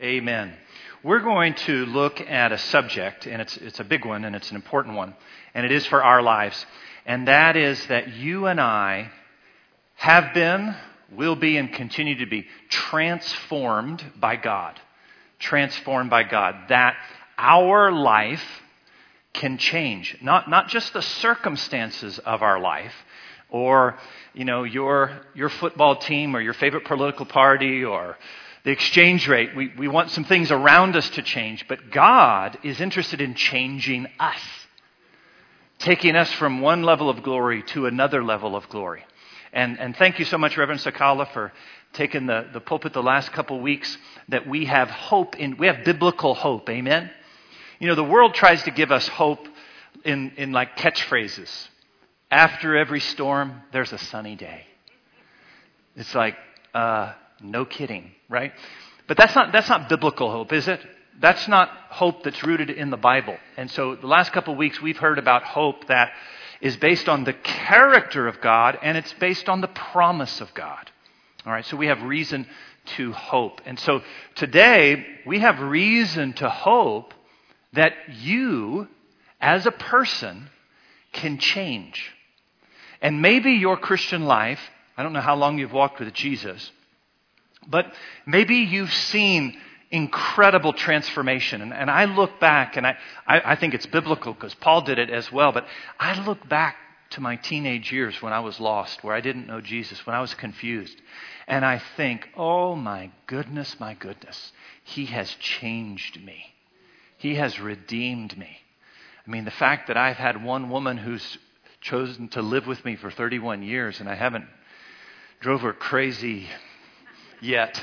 Amen. We're going to look at a subject, and it's a big one, and it's an important one, and it is for our lives. And that is that you and I have been, will be, and continue to be transformed by God. Transformed by God. That our life can change. Not just the circumstances of our life, or your football team, or your favorite political party, or the exchange rate. We want some things around us to change, but God is interested in changing us, taking us from one level of glory to another level of glory. And thank you so much, Reverend Sakala, for taking the pulpit the last couple weeks, that we have hope we have biblical hope. Amen. The world tries to give us hope in like catchphrases. After every storm, there's a sunny day. It's like, no kidding, right? But that's not biblical hope, is it? That's not hope that's rooted in the Bible. And so the last couple of weeks we've heard about hope that is based on the character of God, and it's based on the promise of God. All right, so we have reason to hope. And so today we have reason to hope that you, as a person, can change. And maybe your Christian life, I don't know how long you've walked with Jesus, but maybe you've seen incredible transformation. And I look back, and I think it's biblical because Paul did it as well, but I look back to my teenage years when I was lost, where I didn't know Jesus, when I was confused. And I think, oh my goodness, He has changed me. He has redeemed me. I mean, the fact that I've had one woman who's chosen to live with me for 31 years and I haven't drove her crazy yet.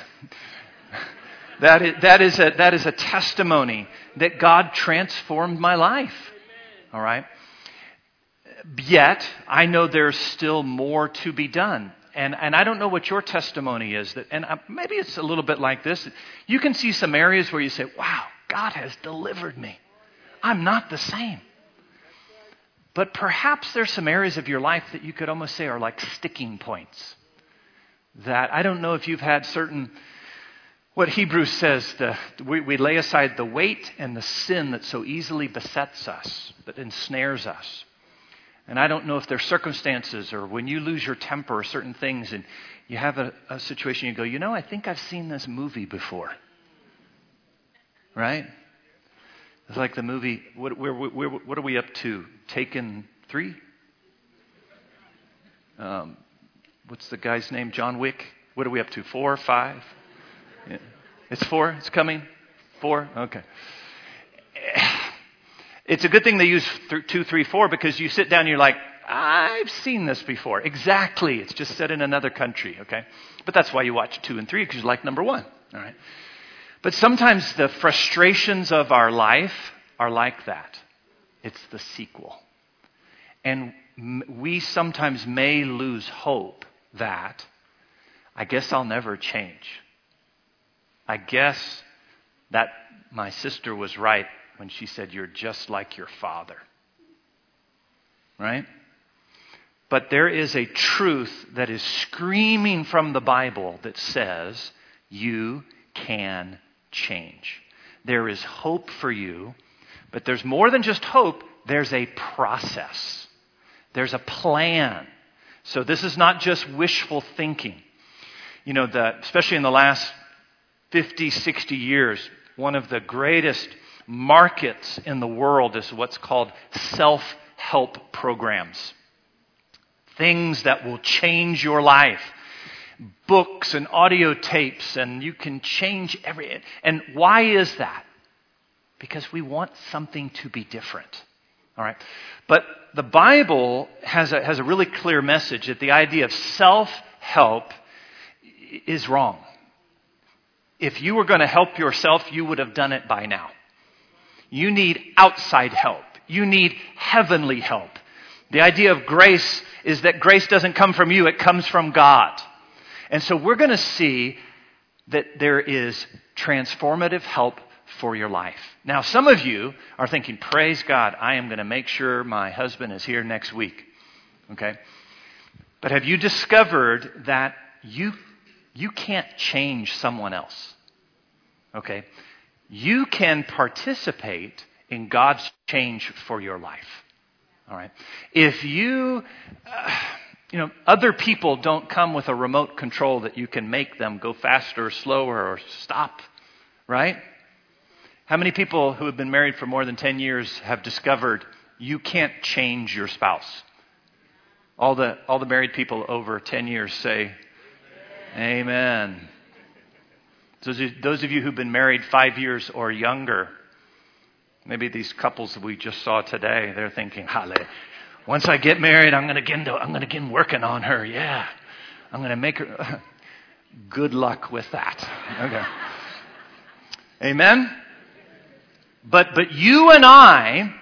That is a testimony that God transformed my life. All right? Yet, I know there's still more to be done. And I don't know what your testimony is. And maybe it's a little bit like this. You can see some areas where you say, wow, God has delivered me. I'm not the same. But perhaps there's some areas of your life that you could almost say are like sticking points. That I don't know if you've had what Hebrews says, we lay aside the weight and the sin that so easily besets us, that ensnares us. And I don't know if there's circumstances or when you lose your temper or certain things and you have a situation, you go, I think I've seen this movie before. Right? It's like the movie, what are we up to? Taken 3? What's the guy's name? John Wick? What are we up to? 4, 5? Yeah. It's 4? It's coming? 4? Okay. It's a good thing they use 2, 3, 4 because you sit down and you're like, I've seen this before. Exactly. It's just set in another country, okay? But that's why you watch 2 and 3 because you like number 1, all right? But sometimes the frustrations of our life are like that. It's the sequel. And we sometimes may lose hope that I guess I'll never change. I guess that my sister was right when she said, you're just like your father. Right? But there is a truth that is screaming from the Bible that says you can change. There is hope for you, but there's more than just hope. There's a process. There's a plan. So this is not just wishful thinking. Especially in the last 50, 60 years, one of the greatest markets in the world is what's called self-help programs. Things that will change your life. Books and audio tapes, and you can change everything. And why is that? Because we want something to be different. All right. But the Bible has a really clear message that the idea of self-help is wrong. If you were going to help yourself, you would have done it by now. You need outside help. You need heavenly help. The idea of grace is that grace doesn't come from you, it comes from God. And so we're going to see that there is transformative help for your life. Now, some of you are thinking, praise God, I am going to make sure my husband is here next week. Okay? But have you discovered that you can't change someone else? okay, you can participate in God's change for your life. All right. If other people don't come with a remote control that you can make them go faster or slower or stop, right? How many people who have been married for more than 10 years have discovered you can't change your spouse? All the married people over 10 years say, Amen. Those of you who've been married 5 years or younger, maybe these couples that we just saw today, they're thinking, once I get married, I'm going to begin working on her. Yeah. I'm going to make her. Good luck with that. Okay. Amen? But you and I,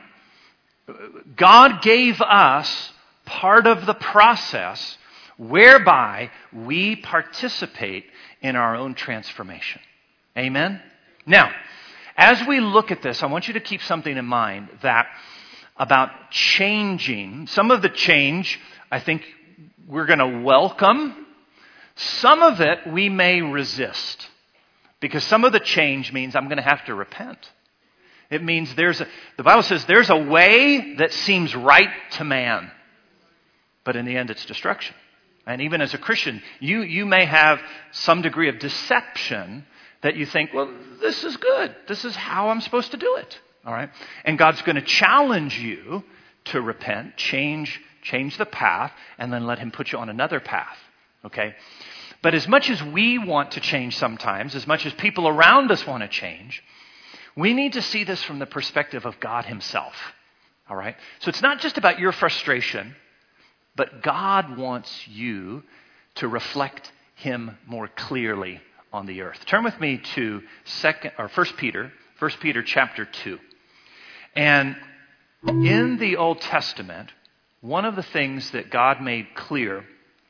God gave us part of the process whereby we participate in our own transformation. Amen? Now, as we look at this, I want you to keep something in mind about changing. Some of the change, I think we're going to welcome. Some of it we may resist. Because some of the change means I'm going to have to repent. It means the Bible says there's a way that seems right to man. But in the end, it's destruction. And even as a Christian, you may have some degree of deception that you think, well, this is good. This is how I'm supposed to do it. All right? And God's going to challenge you to repent, change the path, and then let Him put you on another path. Okay? But as much as we want to change sometimes, as much as people around us want to change, we need to see this from the perspective of God Himself. All right? So it's not just about your frustration, but God wants you to reflect Him more clearly on the earth. Turn with me to 1 Peter chapter 2. And in the Old Testament, one of the things that God made clear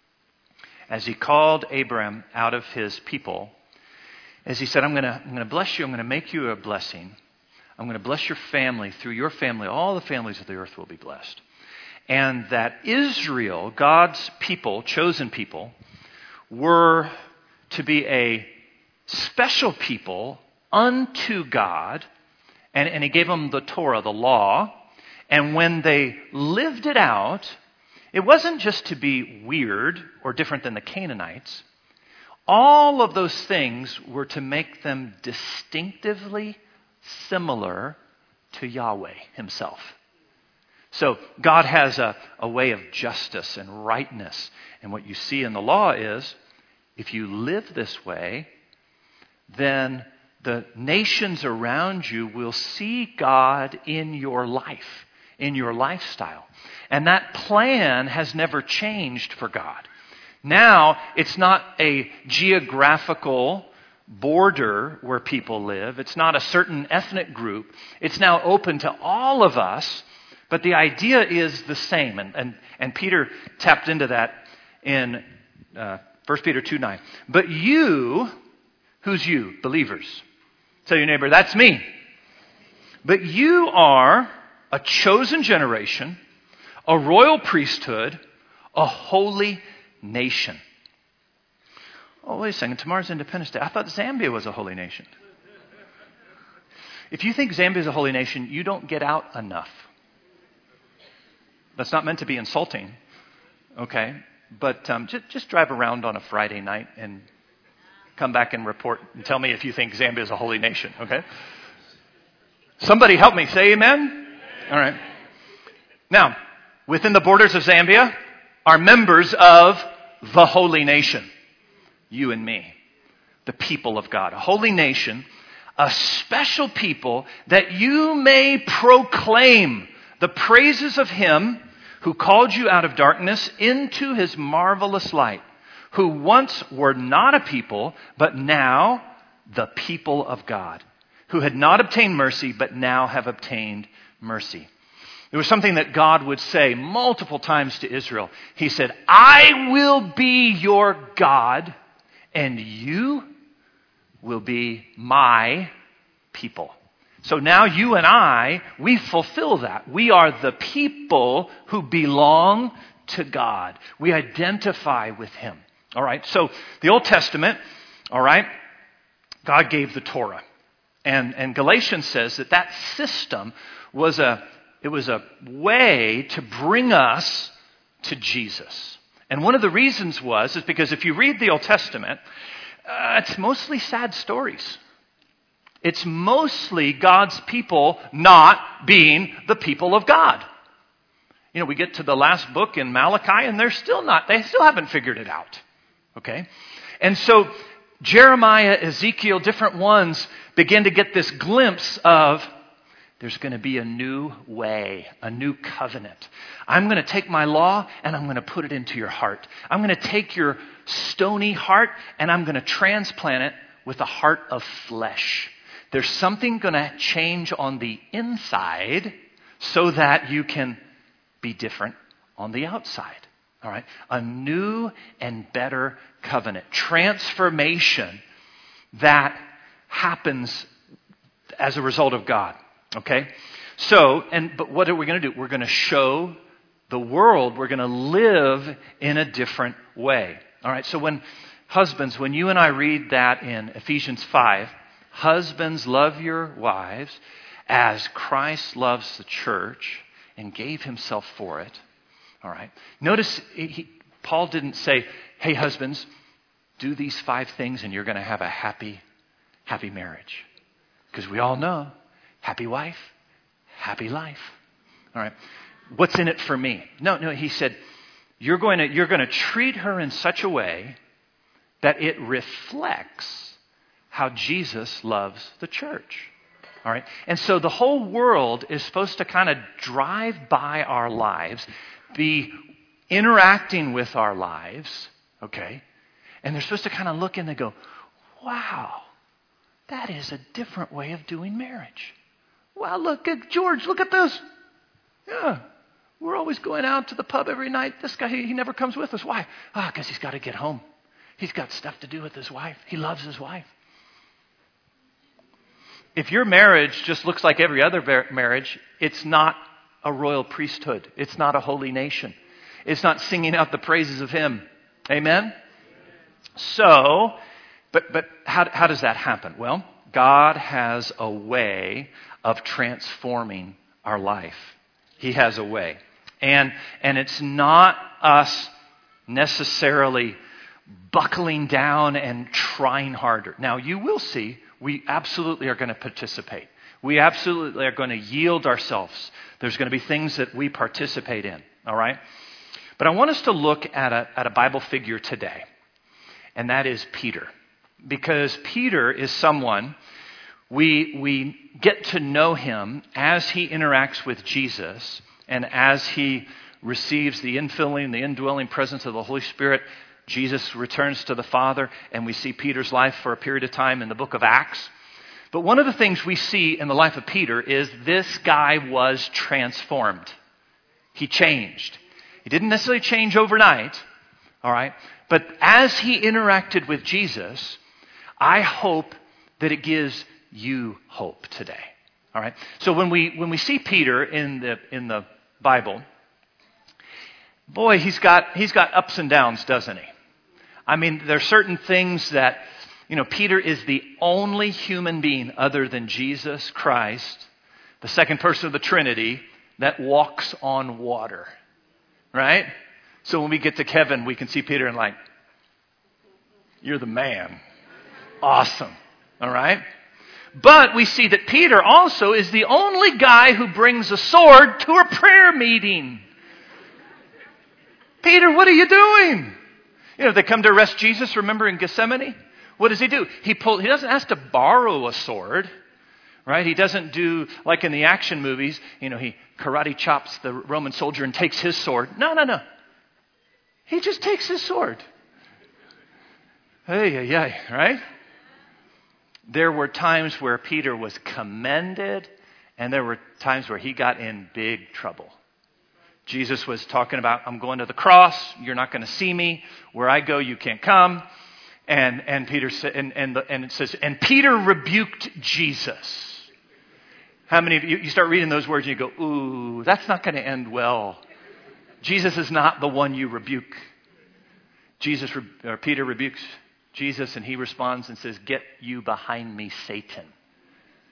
as He called Abram out of his people is He said, I'm going to bless you. I'm going to make you a blessing. I'm going to bless your family. Through your family, all the families of the earth will be blessed. And that Israel, God's people, chosen people, were to be a special people unto God. And He gave them the Torah, the law. And when they lived it out, it wasn't just to be weird or different than the Canaanites. All of those things were to make them distinctively similar to Yahweh Himself. So God has a way of justice and rightness. And what you see in the law is, if you live this way, then the nations around you will see God in your life, in your lifestyle. And that plan has never changed for God. Now, it's not a geographical border where people live. It's not a certain ethnic group. It's now open to all of us. But the idea is the same. And Peter tapped into that in 1 Peter 2:9. But you, who's you? Believers. Tell your neighbor, that's me. But you are a chosen generation, a royal priesthood, a holy nation. Oh, wait a second. Tomorrow's Independence Day. I thought Zambia was a holy nation. If you think Zambia is a holy nation, you don't get out enough. That's not meant to be insulting, okay? But just drive around on a Friday night and come back and report and tell me if you think Zambia is a holy nation, okay? Somebody help me. Say amen? All right. Now, within the borders of Zambia are members of the holy nation. You and me. The people of God. A holy nation. A special people that you may proclaim the praises of Him who called you out of darkness into His marvelous light, who once were not a people, but now the people of God, who had not obtained mercy, but now have obtained mercy. There was something that God would say multiple times to Israel. He said, I will be your God, and you will be my people. So now you and I, we fulfill that. We are the people who belong to God. We identify with Him. All right, so the Old Testament, all right, God gave the Torah. And Galatians says that system was a way to bring us to Jesus. And one of the reasons is because if you read the Old Testament, it's mostly sad stories. It's mostly God's people not being the people of God. You know, we get to the last book in Malachi and they still haven't figured it out. Okay? And so Jeremiah, Ezekiel, different ones begin to get this glimpse of there's going to be a new way, a new covenant. I'm going to take my law and I'm going to put it into your heart. I'm going to take your stony heart and I'm going to transplant it with a heart of flesh. There's something going to change on the inside so that you can be different on the outside. All right? A new and better covenant. Transformation that happens as a result of God. Okay? But what are we going to do? We're going to show the world we're going to live in a different way. All right? So when you and I read that in Ephesians 5, husbands, love your wives as Christ loves the church and gave himself for it. All right. Notice Paul didn't say, hey, husbands, do these 5 things and you're going to have a happy marriage. Because we all know, happy wife, happy life. All right. What's in it for me? No, he said, you're going to treat her in such a way that it reflects how Jesus loves the church. All right. And so the whole world is supposed to kind of drive by our lives, be interacting with our lives, okay? And they're supposed to kind of look and they go, wow, that is a different way of doing marriage. Wow, look at George, look at this. Yeah, we're always going out to the pub every night. This guy, he never comes with us. Why? Because he's got to get home. He's got stuff to do with his wife. He loves his wife. If your marriage just looks like every other marriage, it's not a royal priesthood. It's not a holy nation. It's not singing out the praises of him. Amen? So, but how does that happen? Well, God has a way of transforming our life. He has a way. And it's not us necessarily buckling down and trying harder. Now, you will see we absolutely are going to participate. We absolutely are going to yield ourselves. There's going to be things that we participate in, all right? But I want us to look at a Bible figure today, and that is Peter. Because Peter is someone, we get to know him as he interacts with Jesus and as he receives the infilling, the indwelling presence of the Holy Spirit. Jesus returns to the Father, and we see Peter's life for a period of time in the book of Acts. But one of the things we see in the life of Peter is this guy was transformed. He changed. He didn't necessarily change overnight, all right? But as he interacted with Jesus, I hope that it gives you hope today, all right? So when we see Peter in the Bible, boy, he's got ups and downs, doesn't he? I mean, there are certain things that, Peter is the only human being other than Jesus Christ, the second person of the Trinity, that walks on water, right? So when we get to Kevin, we can see Peter and like, you're the man. Awesome. All right? But we see that Peter also is the only guy who brings a sword to a prayer meeting. Peter, what are you doing? They come to arrest Jesus, remember in Gethsemane? What does he do? He doesn't ask to borrow a sword, right? He doesn't do, like in the action movies, he karate chops the Roman soldier and takes his sword. No. He just takes his sword. Hey, right? There were times where Peter was commended, and there were times where he got in big trouble. Jesus was talking about, I'm going to the cross. You're not going to see me. Where I go, you can't come. And Peter said, and it says, and Peter rebuked Jesus. How many of you start reading those words and you go, ooh, that's not going to end well. Jesus is not the one you rebuke. Peter rebukes Jesus, and he responds and says, get you behind me, Satan.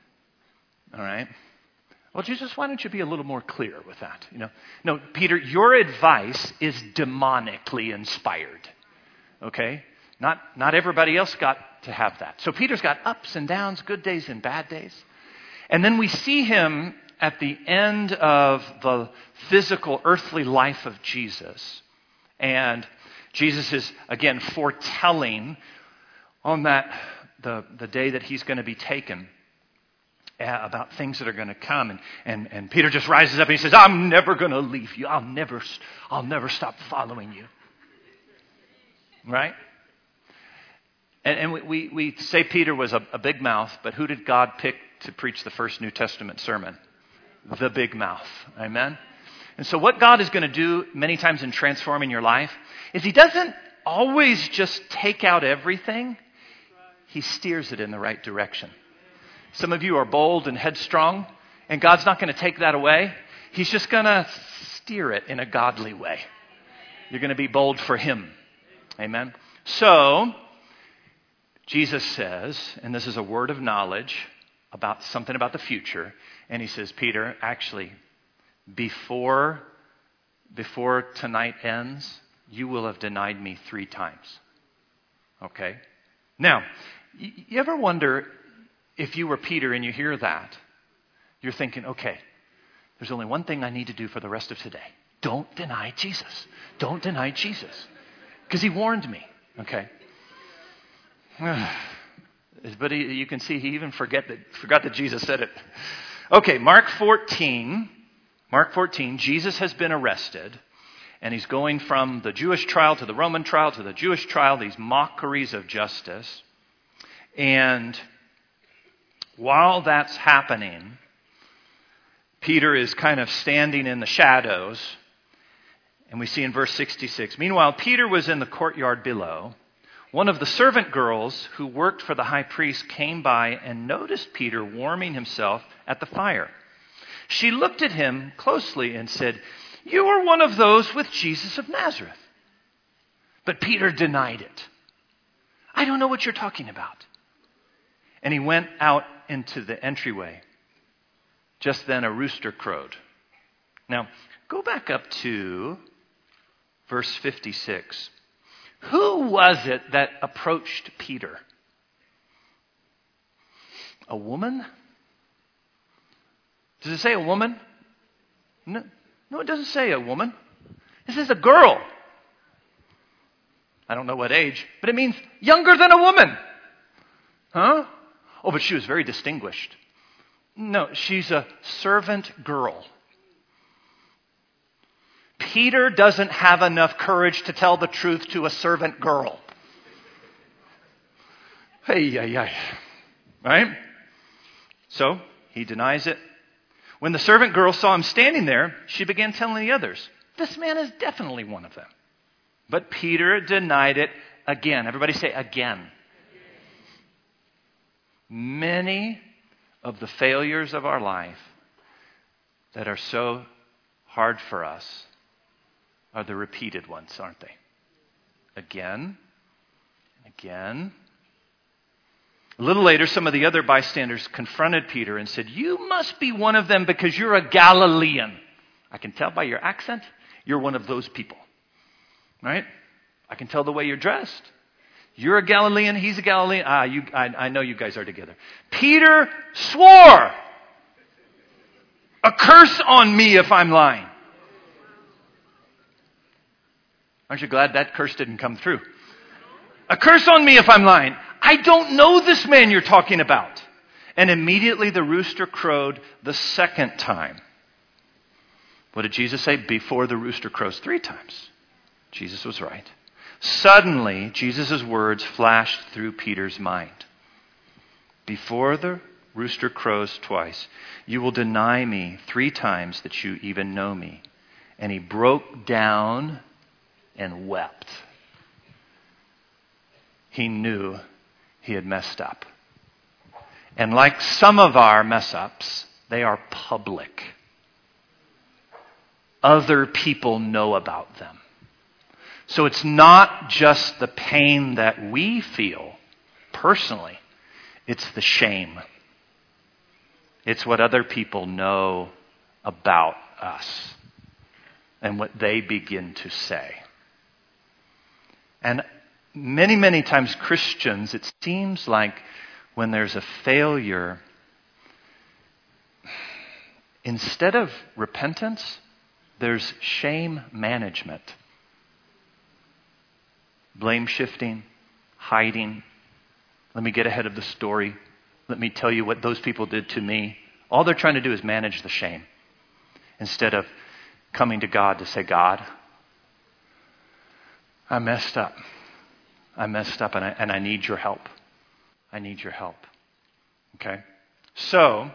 All right? Well, Jesus, why don't you be a little more clear with that? No, Peter, your advice is demonically inspired. Okay? Not everybody else got to have that. So Peter's got ups and downs, good days and bad days. And then we see him at the end of the physical, earthly life of Jesus. And Jesus is, again, foretelling on the day that he's going to be taken about things that are going to come. And Peter just rises up and he says, I'm never going to leave you. I'll never stop following you. Right? And we say Peter was a big mouth, but who did God pick to preach the first New Testament sermon? The big mouth. Amen? And so what God is going to do many times in transforming your life is he doesn't always just take out everything. He steers it in the right direction. Some of you are bold and headstrong, and God's not going to take that away. He's just going to steer it in a godly way. You're going to be bold for him. Amen? So, Jesus says, and this is a word of knowledge about something about the future, and he says, Peter, actually, before tonight ends, you will have denied me 3 times. Okay? Now, you ever wonder if you were Peter and you hear that, you're thinking, okay, there's only one thing I need to do for the rest of today. Don't deny Jesus. Don't deny Jesus. Because he warned me. Okay? But you can see he even forgot that Jesus said it. Okay, Mark 14, Jesus has been arrested. And he's going from the Jewish trial to the Roman trial to the Jewish trial, these mockeries of justice. And while that's happening, Peter is kind of standing in the shadows. And we see in verse 66, meanwhile, Peter was in the courtyard below. One of the servant girls who worked for the high priest came by and noticed Peter warming himself at the fire. She looked at him closely and said, "You are one of those with Jesus of Nazareth." But Peter denied it. "I don't know what you're talking about." And he went out into the entryway. Just then a rooster crowed. Now, go back up to verse 56. Who was it that approached Peter? A woman? Does it say a woman? No, it doesn't say a woman. It says a girl. I don't know what age, but it means younger than a woman. Huh? Oh, but she was very distinguished. No, she's a servant girl. Peter doesn't have enough courage to tell the truth to a servant girl. Hey. Right? So, he denies it. When the servant girl saw him standing there, she began telling the others, "This man is definitely one of them." But Peter denied it again. Everybody say again. Many of the failures of our life that are so hard for us are the repeated ones, aren't they? Again and again. A little later, some of the other bystanders confronted Peter and said, "You must be one of them because you're a Galilean. I can tell by your accent, you're one of those people." Right? I can tell the way you're dressed. You're a Galilean, he's a Galilean. I know you guys are together. Peter swore, "A curse on me if I'm lying." Aren't you glad that curse didn't come through? "A curse on me if I'm lying. I don't know this man you're talking about." And immediately the rooster crowed the second time. What did Jesus say? Before the rooster crows 3 times. Jesus was right. Suddenly, Jesus' words flashed through Peter's mind. "Before the rooster crows twice, you will deny me 3 times that you even know me." And he broke down and wept. He knew he had messed up. And like some of our mess ups, they are public. Other people know about them. So it's not just the pain that we feel personally, it's the shame. It's what other people know about us and what they begin to say. And many, many times Christians, it seems like when there's a failure, instead of repentance, there's shame management. Blame shifting, hiding. Let me get ahead of the story. Let me tell you what those people did to me. All they're trying to do is manage the shame instead of coming to God to say, God, I messed up. I messed up and I need your help. I need your help. Okay? So,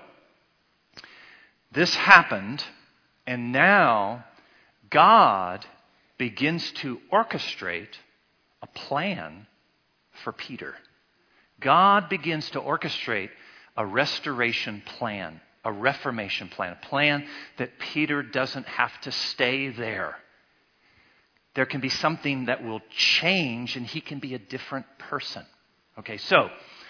this happened, and now God begins to orchestrate a plan for Peter. God begins to orchestrate a restoration plan, a reformation plan, a plan that Peter doesn't have to stay there. There can be something that will change and he can be a different person. Okay, so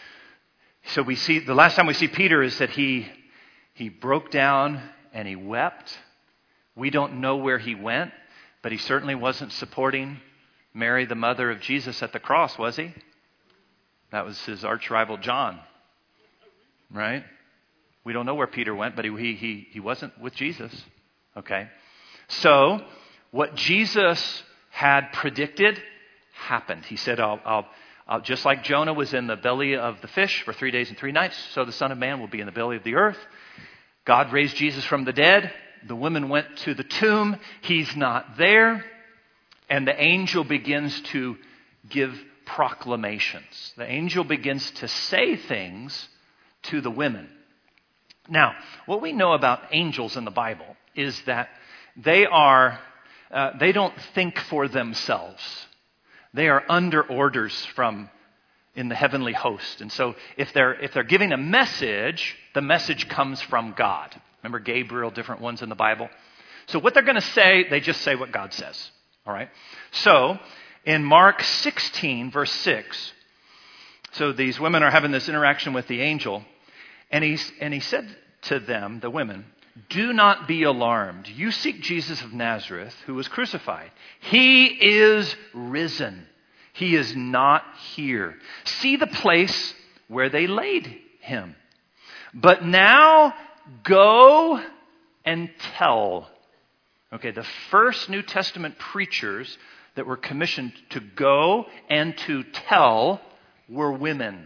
we see, the last time we see Peter is that he broke down and he wept. We don't know where he went, but he certainly wasn't supporting Mary, the mother of Jesus, at the cross, was he? That was his arch rival John, right? We don't know where Peter went, but he wasn't with Jesus. Okay, so what Jesus had predicted happened. He said, I'll just like Jonah was in the belly of the fish for 3 days and 3 nights, so the Son of Man will be in the belly of the earth. God raised Jesus from the dead. The women went to the tomb. He's not there. And the angel begins to give proclamations. The angel begins to say things to the women. Now, what we know about angels in the Bible is that they don't think for themselves. They are under orders from in the heavenly host. And so if they're giving a message, the message comes from God. Remember Gabriel, different ones in the Bible? So what they're going to say, they just say what God says. All right? So in Mark 16, verse 6, so these women are having this interaction with the angel, and he said to them, the women, do not be alarmed. You seek Jesus of Nazareth, who was crucified. He is risen. He is not here. See the place where they laid him. But now go and tell. Okay, the first New Testament preachers that were commissioned to go and to tell were women.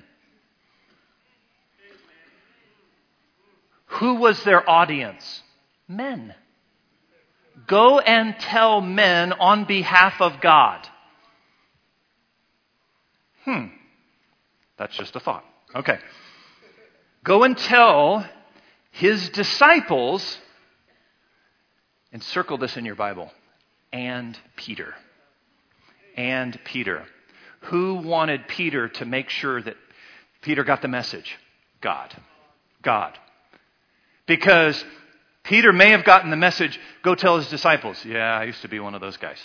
Who was their audience? Men. Go and tell men on behalf of God. That's just a thought. Okay. Go and tell his disciples, and circle this in your Bible, and Peter. And Peter. Who wanted Peter to make sure that Peter got the message? God. God. Because Peter may have gotten the message, go tell his disciples. Yeah, I used to be one of those guys.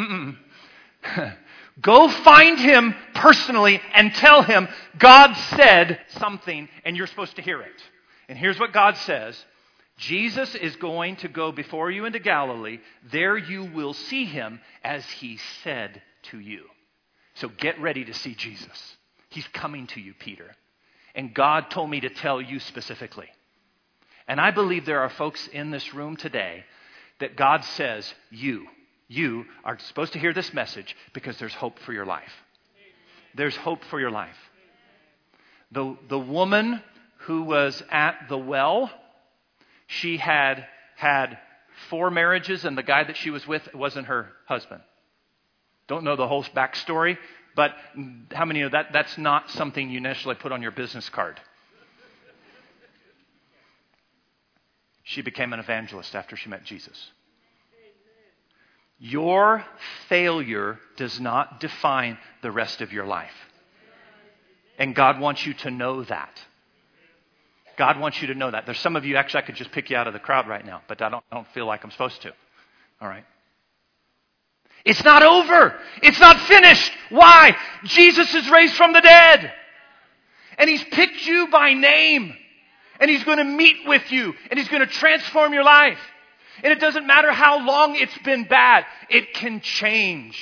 Go find him personally and tell him God said something and you're supposed to hear it. And here's what God says. Jesus is going to go before you into Galilee. There you will see him as he said to you. So get ready to see Jesus. He's coming to you, Peter. And God told me to tell you specifically. And I believe there are folks in this room today that God says, you are supposed to hear this message because there's hope for your life. There's hope for your life. The woman who was at the well, she had 4 marriages, and the guy that she was with wasn't her husband. Don't know the whole backstory, but how many of that's not something you necessarily put on your business card. She became an evangelist after she met Jesus. Your failure does not define the rest of your life. And God wants you to know that. God wants you to know that. There's some of you, actually, I could just pick you out of the crowd right now, but I don't feel like I'm supposed to. All right? It's not over. It's not finished. Why? Jesus is raised from the dead. And he's picked you by name. And He's going to meet with you. And He's going to transform your life. And it doesn't matter how long it's been bad. It can change.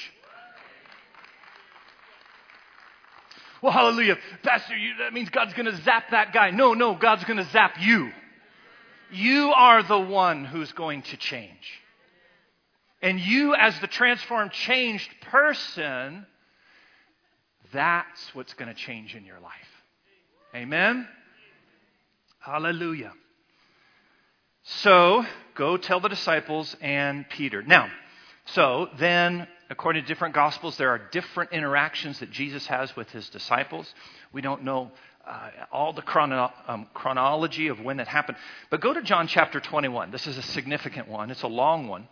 Well, hallelujah. Pastor, that means God's going to zap that guy. No, God's going to zap you. You are the one who's going to change. And you, as the transformed, changed person, that's what's going to change in your life. Amen? Hallelujah. So, go tell the disciples and Peter. Now, so then, according to different Gospels, there are different interactions that Jesus has with His disciples. We don't know all the chronology of when that happened. But go to John chapter 21. This is a significant one. It's a long one.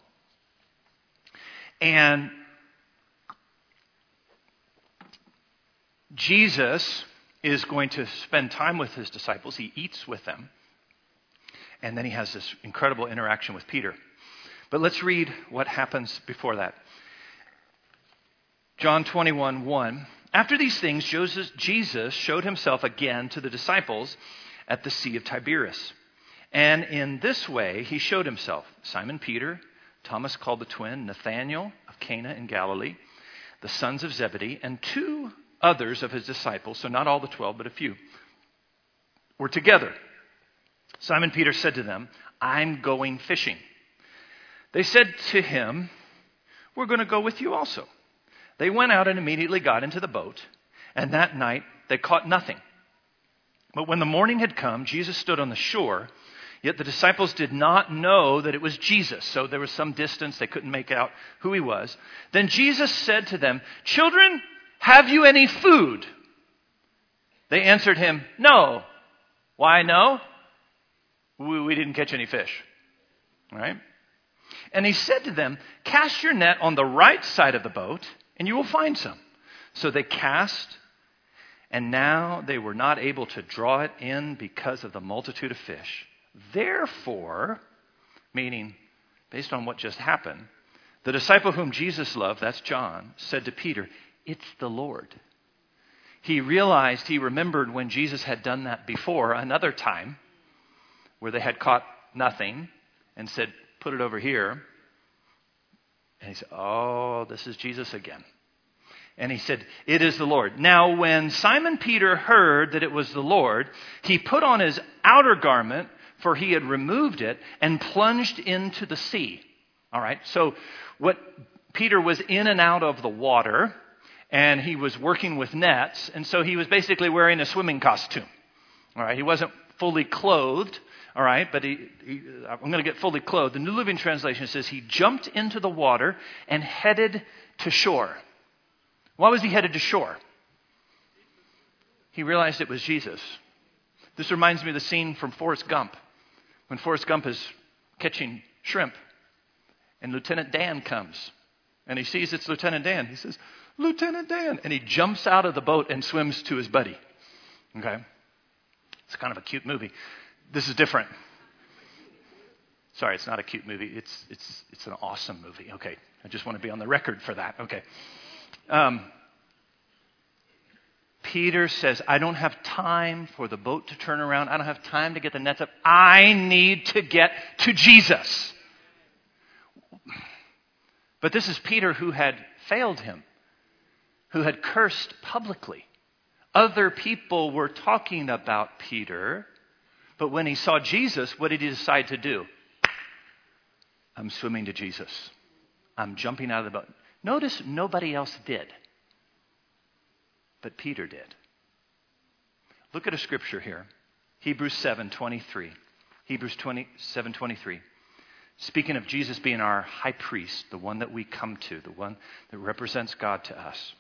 And Jesus is going to spend time with His disciples. He eats with them. And then He has this incredible interaction with Peter. But let's read what happens before that. John 21:1. After these things, Jesus showed Himself again to the disciples at the Sea of Tiberias. And in this way He showed Himself. Simon Peter, Thomas called the twin, Nathanael of Cana in Galilee, the sons of Zebedee, and two others of His disciples, so not all the 12, but a few, were together. Simon Peter said to them, I'm going fishing. They said to him, we're going to go with you also. They went out and immediately got into the boat, and that night they caught nothing. But when the morning had come, Jesus stood on the shore, yet the disciples did not know that it was Jesus. So there was some distance, they couldn't make out who He was. Then Jesus said to them, children, have you any food? They answered Him, no. Why no? We didn't catch any fish. All right? And He said to them, cast your net on the right side of the boat, and you will find some. So they cast, and now they were not able to draw it in because of the multitude of fish. Therefore, meaning based on what just happened, the disciple whom Jesus loved, that's John, said to Peter, it's the Lord. He remembered when Jesus had done that before, another time, where they had caught nothing and said, put it over here. And he said, oh, this is Jesus again. And he said, it is the Lord. Now, when Simon Peter heard that it was the Lord, he put on his outer garment, for he had removed it, and plunged into the sea. All right, so Peter was in and out of the water, and he was working with nets, and so he was basically wearing a swimming costume. All right, he wasn't fully clothed. All right, but I'm going to get fully clothed. The New Living Translation says he jumped into the water and headed to shore. Why was he headed to shore? He realized it was Jesus. This reminds me of the scene from Forrest Gump. When Forrest Gump is catching shrimp and Lieutenant Dan comes and he sees it's Lieutenant Dan. He says, Lieutenant Dan. And he jumps out of the boat and swims to his buddy. Okay? It's kind of a cute movie. This is different. Sorry, it's not a cute movie. It's an awesome movie. Okay, I just want to be on the record for that. Okay. Peter says, I don't have time for the boat to turn around. I don't have time to get the nets up. I need to get to Jesus. But this is Peter who had failed Him, who had cursed publicly. Other people were talking about Peter. But when he saw Jesus, what did he decide to do? I'm swimming to Jesus. I'm jumping out of the boat. Notice nobody else did. But Peter did. Look at a scripture here. Hebrews 7:23. Hebrews 7:23. Speaking of Jesus being our high priest, the one that we come to, the one that represents God to us.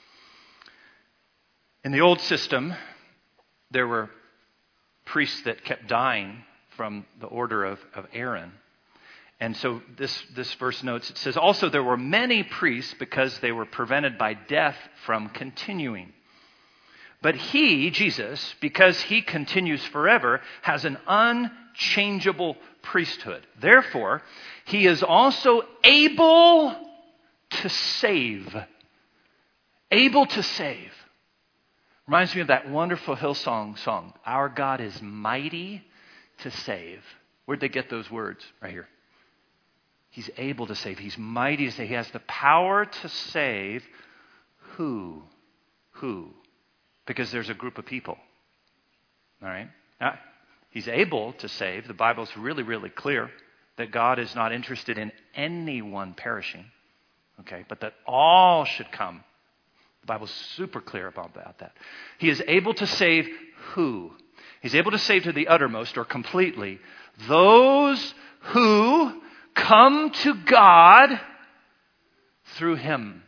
In the old system, there were priests that kept dying from the order of Aaron. And so this verse notes, it says, also there were many priests because they were prevented by death from continuing. But He, Jesus, because He continues forever, has an unchangeable priesthood. Therefore, He is also able to save. Able to save. Reminds me of that wonderful Hillsong song. Our God is mighty to save. Where'd they get those words? Right here. He's able to save. He's mighty to save. He has the power to save who? Who? Because there's a group of people. All right? Now, he's able to save. The Bible's really, really clear that God is not interested in anyone perishing. Okay? But that all should come. The Bible's super clear about that. He is able to save who? He's able to save to the uttermost or completely those who come to God through Him.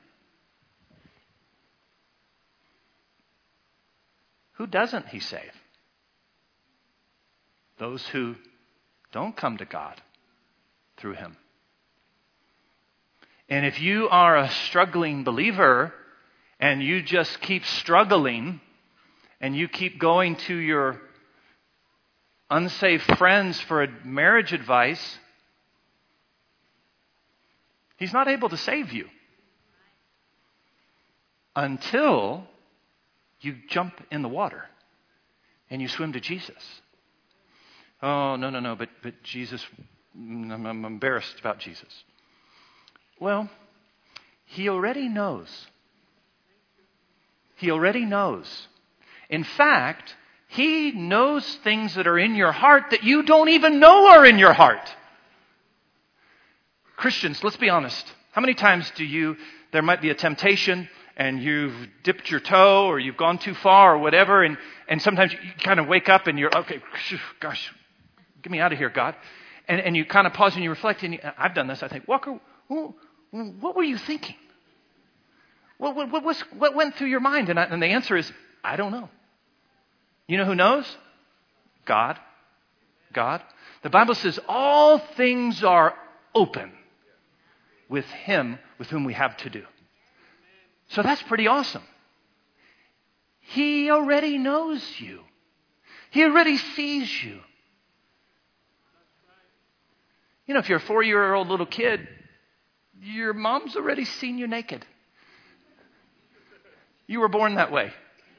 Who doesn't He save? Those who don't come to God through Him. And if you are a struggling believer and you just keep struggling and you keep going to your unsaved friends for marriage advice, He's not able to save you until you jump in the water and you swim to Jesus. Oh, no, but Jesus, I'm embarrassed about Jesus. Well, He already knows. He already knows. In fact, He knows things that are in your heart that you don't even know are in your heart. Christians, let's be honest. How many times there might be a temptation and you've dipped your toe or you've gone too far or whatever, and sometimes you kind of wake up and you're, okay, gosh, get me out of here, God. And you kind of pause and you reflect, and I've done this. I think, Walker, what were you thinking? What went through your mind? And the answer is, I don't know. You know who knows? God. God. The Bible says all things are open with Him with whom we have to do. So that's pretty awesome. He already knows you. He already sees you. You know, if you're a 4-year-old little kid, your mom's already seen you naked. You were born that way.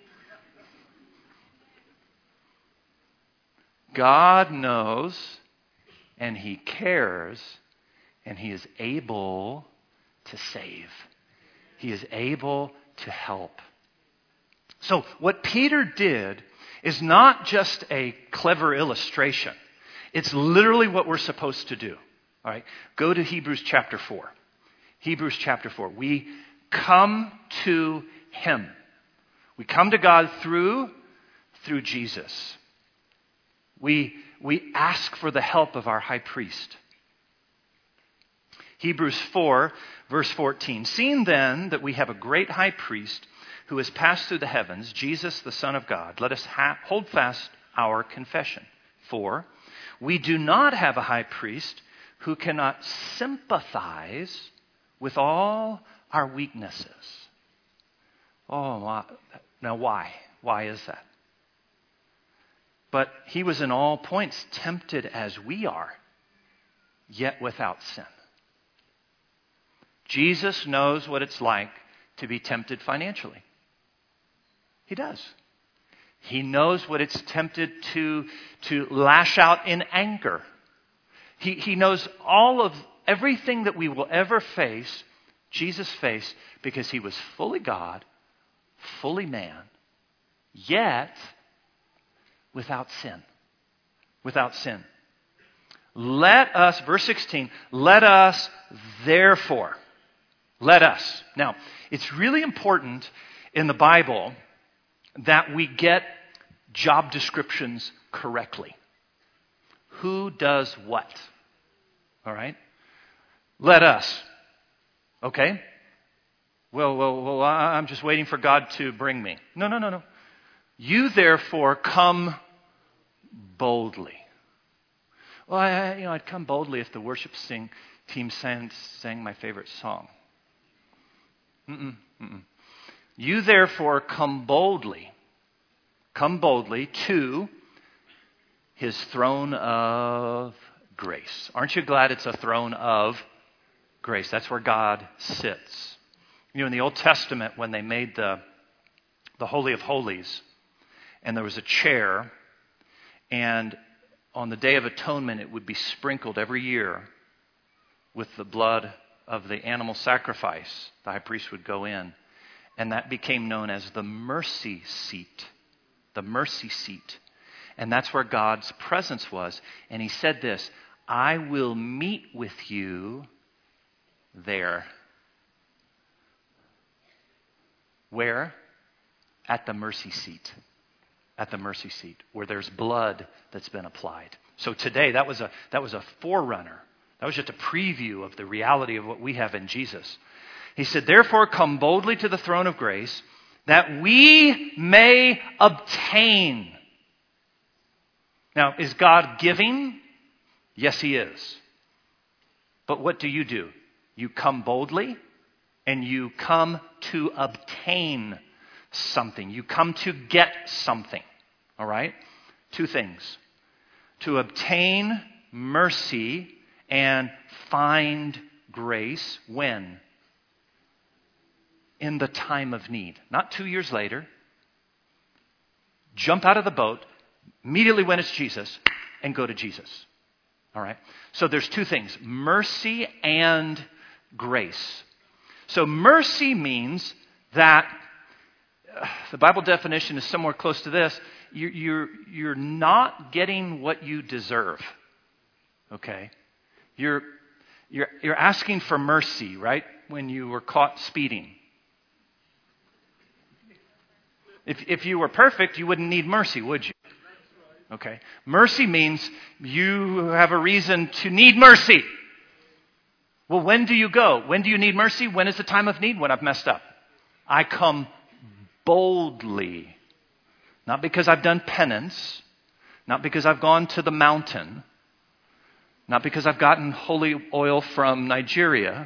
God knows, and He cares, and He is able to save. He is able to help. So what Peter did is not just a clever illustration. It's literally what we're supposed to do. All right? Go to Hebrews chapter 4. Hebrews chapter 4. We come to Him. We come to God through Jesus. We ask for the help of our high priest. Hebrews 4, verse 14. Seeing then that we have a great high priest who has passed through the heavens, Jesus, the Son of God, let us hold fast our confession. For we do not have a high priest who cannot sympathize with all our weaknesses. Oh, now why? Why is that? But He was in all points tempted as we are, yet without sin. Jesus knows what it's like to be tempted financially. He does. He knows what it's tempted to lash out in anger. He knows all of everything that we will ever face, Jesus faced, because He was fully God, fully man, yet without sin. Without sin. Let us, verse 16, let us therefore. Let us. Now, it's really important in the Bible that we get job descriptions correctly. Who does what? All right? Let us. Okay? Well, I'm just waiting for God to bring me. No. You therefore come boldly. Well, I'd come boldly if the worship team sang my favorite song. You therefore come boldly to His throne of grace. Aren't you glad it's a throne of grace? That's where God sits. You know, in the Old Testament, when they made the Holy of Holies, and there was a chair, and on the Day of Atonement, it would be sprinkled every year with the blood of the animal sacrifice. The high priest would go in. And that became known as the mercy seat. The mercy seat. And that's where God's presence was. And he said this, I will meet with you there. Where? At the mercy seat. At the mercy seat, where there's blood that's been applied. So today, that was a forerunner. That was just a preview of the reality of what we have in Jesus. He said, therefore come boldly to the throne of grace, that we may obtain. Now, is God giving? Yes, he is. But what do? You come boldly, and you come to obtain something. You come to get something. All right? Two things. To obtain mercy and find grace when? In the time of need. Not 2 years later. Jump out of the boat immediately when it's Jesus and go to Jesus. All right? So there's two things. Mercy and grace. So mercy means that the Bible definition is somewhere close to this. You're not getting what you deserve. Okay? You're asking for mercy, right? When you were caught speeding. If you were perfect, you wouldn't need mercy, would you? Okay. Mercy means you have a reason to need mercy. Well, when do you go? When do you need mercy? When is the time of need? When I've messed up. I come boldly. Not because I've done penance. Not because I've gone to the mountain. Not because I've gotten holy oil from Nigeria.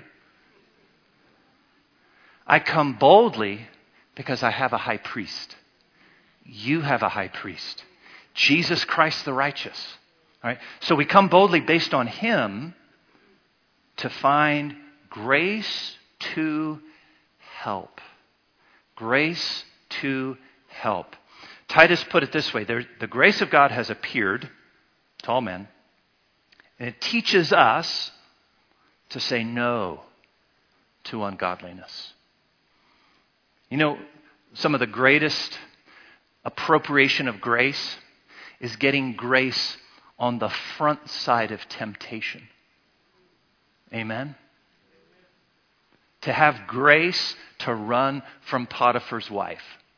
I come boldly because I have a high priest. You have a high priest. Jesus Christ the righteous. All right? So we come boldly based on him to find grace to help. Grace to help. Titus put it this way. The grace of God has appeared to all men. And it teaches us to say no to ungodliness. You know, some of the greatest appropriation of grace is getting grace on the front side of temptation. Amen? To have grace to run from Potiphar's wife.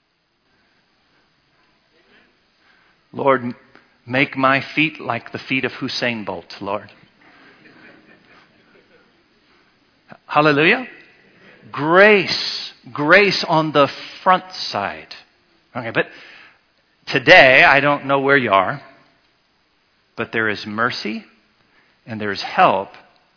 Lord, make my feet like the feet of Usain Bolt, Lord. Hallelujah. Grace on the front side. Okay, but today, I don't know where you are, but there is mercy and there is help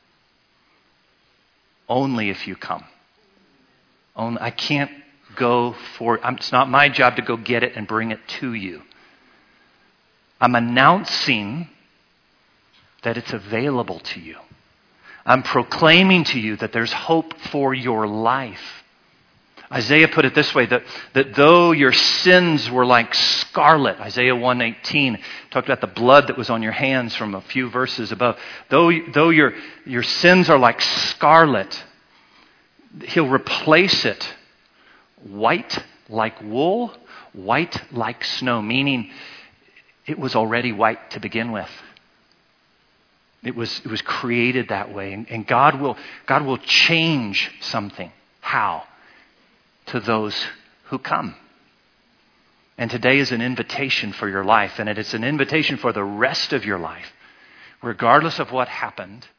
only if you come. I can't go for, it's not my job to go get it and bring it to you. I'm announcing that it's available to you. I'm proclaiming to you that there's hope for your life. Isaiah put it this way, that though your sins were like scarlet, Isaiah 1:18 talked about the blood that was on your hands from a few verses above. Though your sins are like scarlet, he'll replace it white like wool, white like snow, meaning it was already white to begin with. It was created that way. And God will change something. How? To those who come. And today is an invitation for your life. And it is an invitation for the rest of your life. Regardless of what happened,